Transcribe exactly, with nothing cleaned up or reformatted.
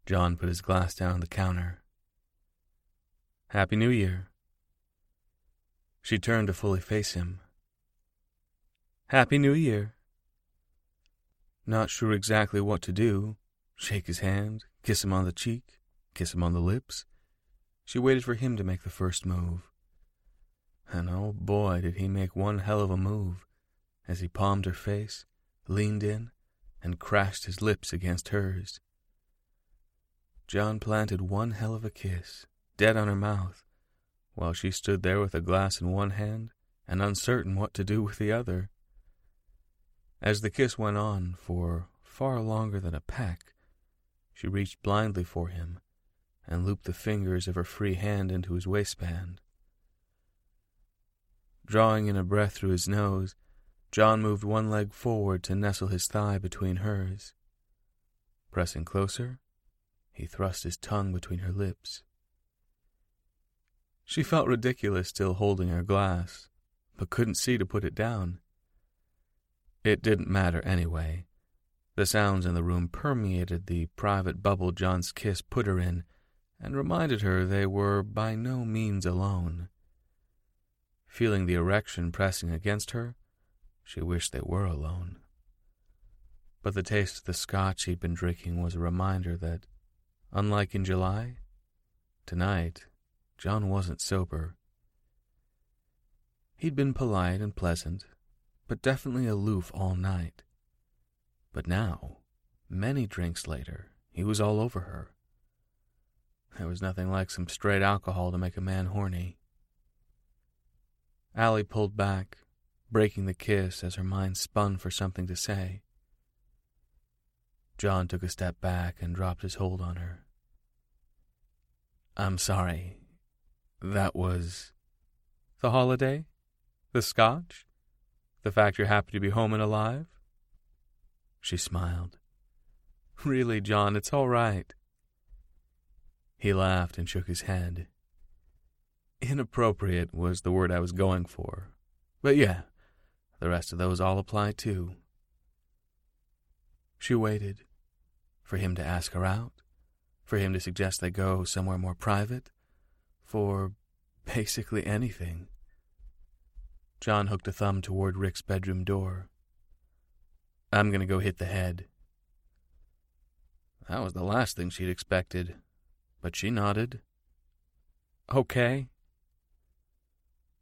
John put his glass down on the counter. Happy New Year. She turned to fully face him. Happy New Year. Not sure exactly what to do. Shake his hand, kiss him on the cheek, kiss him on the lips. She waited for him to make the first move. And oh boy, did he make one hell of a move as he palmed her face, leaned in, and crashed his lips against hers. John planted one hell of a kiss, dead on her mouth, while she stood there with a glass in one hand and uncertain what to do with the other. As the kiss went on for far longer than a peck, she reached blindly for him and looped the fingers of her free hand into his waistband. Drawing in a breath through his nose, John moved one leg forward to nestle his thigh between hers. Pressing closer, he thrust his tongue between her lips. She felt ridiculous still holding her glass, but couldn't see to put it down. It didn't matter anyway. The sounds in the room permeated the private bubble John's kiss put her in and reminded her they were by no means alone. Feeling the erection pressing against her, she wished they were alone. But the taste of the scotch he'd been drinking was a reminder that, unlike in July, tonight, John wasn't sober. He'd been polite and pleasant, but definitely aloof all night. But now, many drinks later, he was all over her. There was nothing like some straight alcohol to make a man horny. Allie pulled back, breaking the kiss as her mind spun for something to say. John took a step back and dropped his hold on her. I'm sorry. That was... The holiday? The scotch? The fact you're happy to be home and alive? She smiled. Really, John, it's all right. He laughed and shook his head. Inappropriate was the word I was going for. But yeah, the rest of those all apply too. She waited. For him to ask her out. For him to suggest they go somewhere more private. For basically anything. John hooked a thumb toward Rick's bedroom door. I'm going to go hit the head. That was the last thing she'd expected, but she nodded. Okay.